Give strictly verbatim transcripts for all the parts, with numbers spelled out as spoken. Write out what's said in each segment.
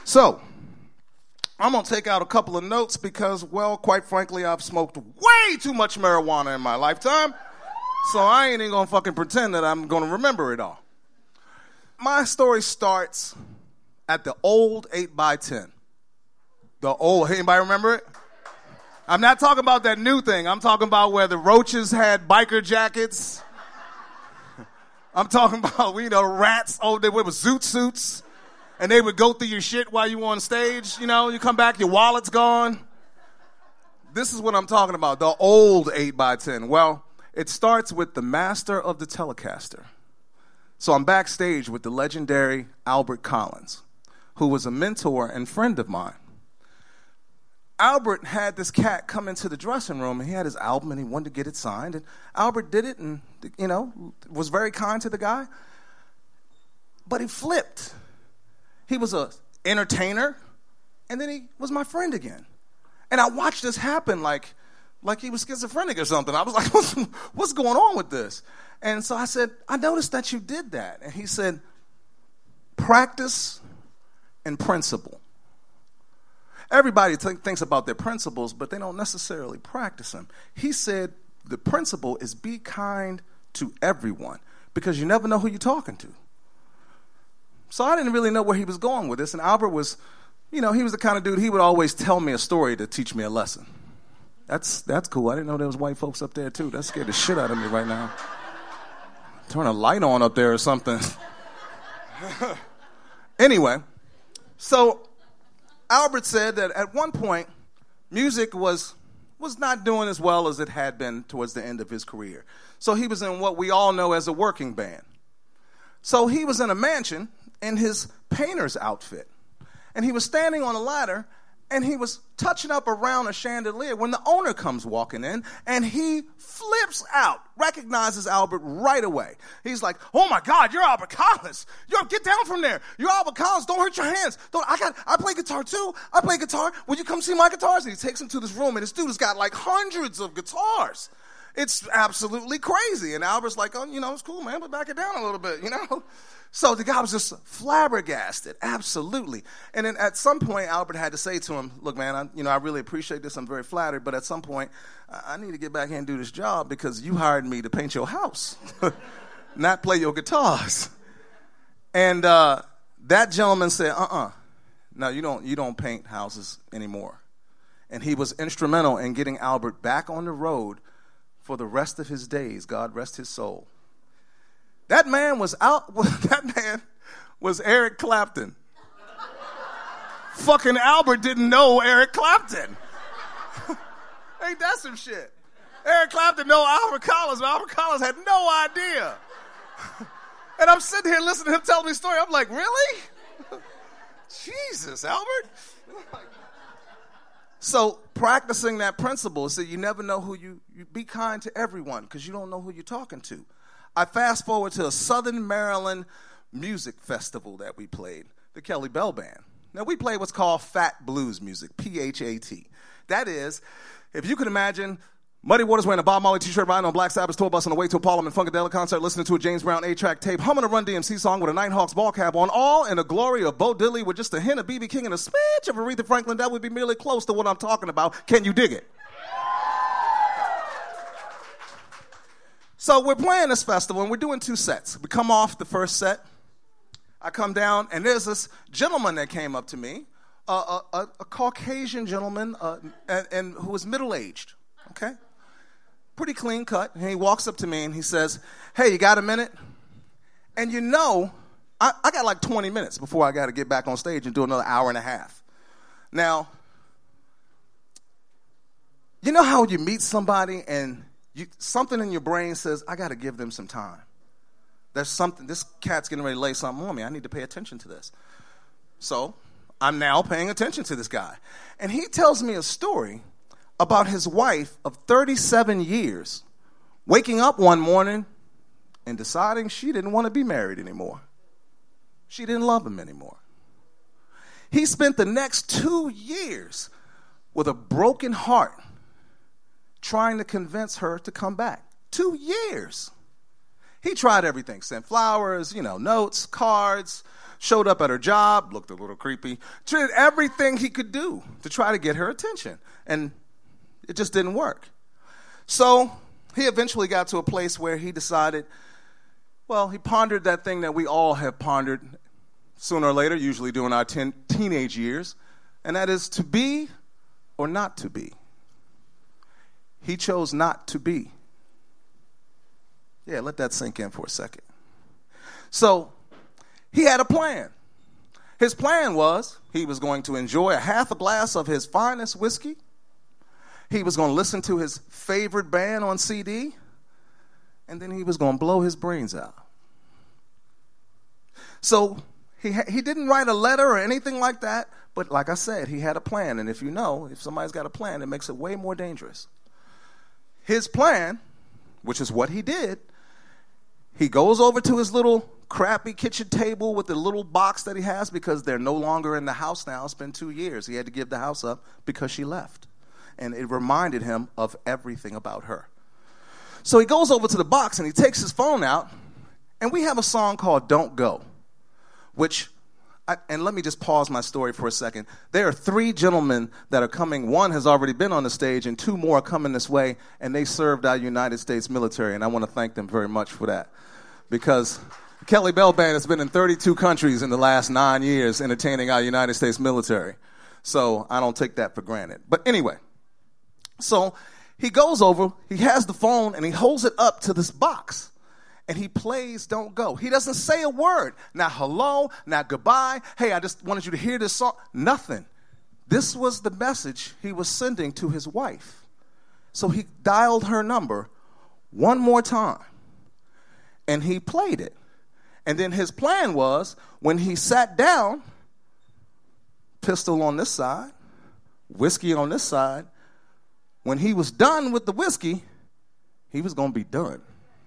So, I'm going to take out a couple of notes because, well, quite frankly, I've smoked way too much marijuana in my lifetime. So I ain't even going to fucking pretend that I'm going to remember it all. My story starts at the old eight by ten. The old, anybody remember it? I'm not talking about that new thing. I'm talking about where the Roaches had biker jackets. I'm talking about, you know, rats. Oh, they were zoot suits. And they would go through your shit while you were on stage. You know, you come back, your wallet's gone. This is what I'm talking about, the old eight by ten. Well, it starts with the master of the Telecaster. So I'm backstage with the legendary Albert Collins, who was a mentor and friend of mine. Albert had this cat come into the dressing room, and he had his album, and he wanted to get it signed. And Albert did it and, you know, was very kind to the guy. But he flipped. He was an entertainer, and then he was my friend again. And I watched this happen like, like he was schizophrenic or something. I was like, what's, what's going on with this? And so I said, I noticed that you did that. And he said, practice and principle. Everybody th- thinks about their principles, but they don't necessarily practice them. He said the principle is be kind to everyone because you never know who you're talking to. So I didn't really know where he was going with this. And Albert was, you know, he was the kind of dude, he would always tell me a story to teach me a lesson. That's that's cool. I didn't know there was white folks up there, too. That scared the shit out of me right now. Turn a light on up there or something. Anyway, so Albert said that at one point, music was was not doing as well as it had been towards the end of his career. So he was in what we all know as a working band. So he was in a mansion in his painter's outfit. And he was standing on a ladder, and he was touching up around a chandelier when the owner comes walking in, and he flips out, recognizes Albert right away. He's like, oh, my God, you're Albert Collins. Yo, get down from there. You're Albert Collins. Don't hurt your hands. Don't. I got. I play guitar, too. I play guitar. Will you come see my guitars? And he takes him to this room, and this dude has got like hundreds of guitars. It's absolutely crazy. And Albert's like, oh, you know, it's cool, man, but back it down a little bit, you know? So the guy was just flabbergasted, absolutely. And then at some point, Albert had to say to him, look, man, I, you know, I really appreciate this. I'm very flattered. But at some point, I, I need to get back here and do this job because you hired me to paint your house, not play your guitars. And uh, that gentleman said, uh-uh, no, you don't, you don't paint houses anymore. And he was instrumental in getting Albert back on the road for the rest of his days. God rest his soul. That man was out. That man was Eric Clapton. Fucking Albert didn't know Eric Clapton. Ain't that some shit? Eric Clapton know Albert Collins, but Albert Collins had no idea. And I'm sitting here listening to him tell me a story. I'm like, really? Jesus, Albert. So practicing that principle is that you never know who you, you be kind to everyone because you don't know who you're talking to. I fast forward to a Southern Maryland music festival that we played, the Kelly Bell Band. Now we played what's called fat blues music, P H A T. That is, if you could imagine Muddy Waters wearing a Bob Marley t-shirt, riding on Black Sabbath's tour bus on the way to a Parliament Funkadelic concert, listening to a James Brown eight-track tape, humming a Run D M C song with a Nighthawks ball cap on, all in the glory of Bo Diddley with just a hint of B B King and a smidge of Aretha Franklin. That would be merely close to what I'm talking about. Can you dig it? So we're playing this festival, and we're doing two sets. We come off the first set. I come down, and there's this gentleman that came up to me, uh, a, a, a Caucasian gentleman, uh, and, and who was middle-aged, okay? Pretty clean cut. And he walks up to me, and he says, hey, you got a minute? And you know, I, I got like twenty minutes before I got to get back on stage and do another hour and a half. Now, you know how you meet somebody, and You, something in your brain says, I got to give them some time. There's something, this cat's getting ready to lay something on me. I need to pay attention to this. So I'm now paying attention to this guy. And he tells me a story about his wife of thirty-seven years waking up one morning and deciding she didn't want to be married anymore. She didn't love him anymore. He spent the next two years with a broken heart trying to convince her to come back. Two years. He tried everything. Sent flowers, you know, notes, cards, Showed up at her job, looked a little creepy, did everything he could do to try to get her attention. And it just didn't work. So he eventually got to a place where he decided, well, he pondered that thing that we all have pondered sooner or later, usually during our ten, teenage years, and that is to be or not to be. He chose not to be. Yeah, let that sink in for a second. So he had a plan. His plan was he was going to enjoy a half a glass of his finest whiskey. He was going to listen to his favorite band on C D. And then he was going to blow his brains out. So he ha- he didn't write a letter or anything like that. But like I said, he had a plan. And if you know, if somebody's got a plan, it makes it way more dangerous. His plan, which is what he did, he goes over to his little crappy kitchen table with the little box that he has because they're no longer in the house now. It's been two years. He had to give the house up because she left. And it reminded him of everything about her. So he goes over to the box and he takes his phone out, and we have a song called Don't Go, which, I, and let me just pause my story for a second. There are three gentlemen that are coming. One has already been on the stage, and two more are coming this way, and they served our United States military, and I want to thank them very much for that. Because Kelly Bell Band has been in thirty-two countries in the last nine years entertaining our United States military. So I don't take that for granted. But anyway, so he goes over, he has the phone, and he holds it up to this box. And he plays Don't Go. He doesn't say a word. Not hello, not goodbye. Hey, I just wanted you to hear this song. Nothing. This was the message he was sending to his wife. So he dialed her number one more time. And he played it. And then his plan was, when he sat down, pistol on this side, whiskey on this side, when he was done with the whiskey, he was going to be done.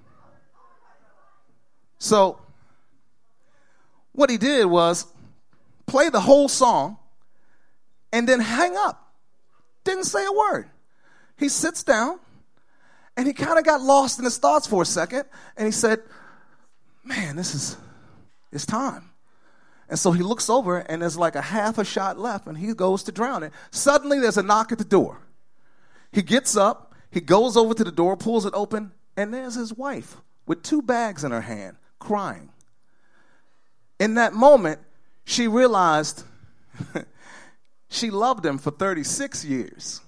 So what he did was play the whole song and then hang up. Didn't say a word. He sits down, and he kind of got lost in his thoughts for a second, and he said, man, this is, it's time. And so he looks over, and there's like a half a shot left, and he goes to drown it. Suddenly, there's a knock at the door. He gets up, he goes over to the door, pulls it open, and there's his wife with two bags in her hand, crying. In that moment, she realized she loved him for thirty-six years.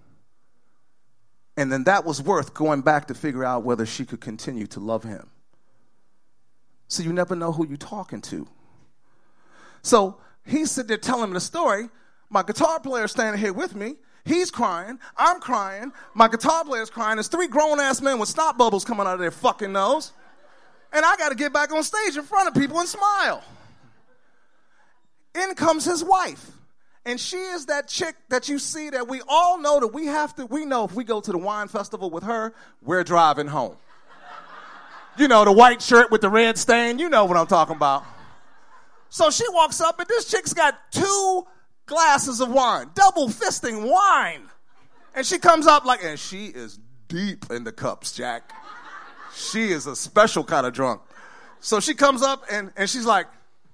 And then that was worth going back to figure out whether she could continue to love him. So you never know who you're talking to. So he's sitting there telling him the story. My guitar player's standing here with me. He's crying. I'm crying. My guitar player's crying. There's three grown-ass men with snot bubbles coming out of their fucking nose. And I got to get back on stage in front of people and smile. In comes his wife. And she is that chick that you see that we all know that we have to, we know if we go to the wine festival with her, we're driving home. You know, the white shirt with the red stain. You know what I'm talking about. So she walks up, and this chick's got two glasses of wine, double fisting wine. And she comes up like, and she is deep in the cups, Jack. She is a special kind of drunk. So she comes up, and, and she's like,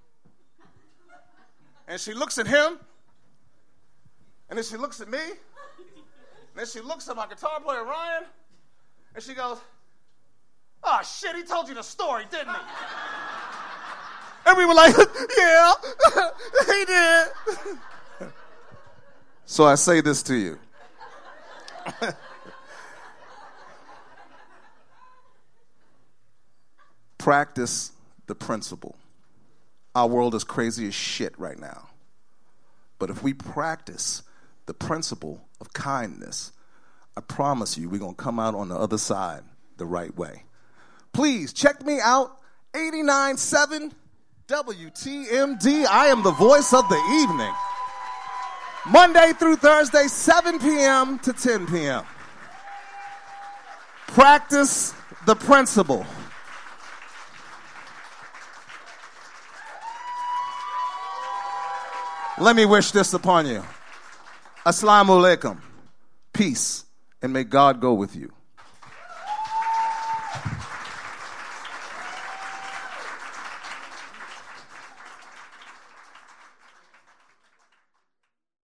and she looks at him, and then she looks at me, and then she looks at my guitar player, Ryan, and she goes, oh, shit, he told you the story, didn't he? And we were like, yeah, he did. So I say this to you. Practice the principle. Our world is crazy as shit right now. But if we practice the principle of kindness, I promise you we're going to come out on the other side the right way. Please check me out, eighty-nine point seven W T M D. I am the voice of the evening. Monday through Thursday, seven p.m. to ten p.m. Practice the principle. Let me wish this upon you. Assalamu alaikum. Peace, and may God go with you.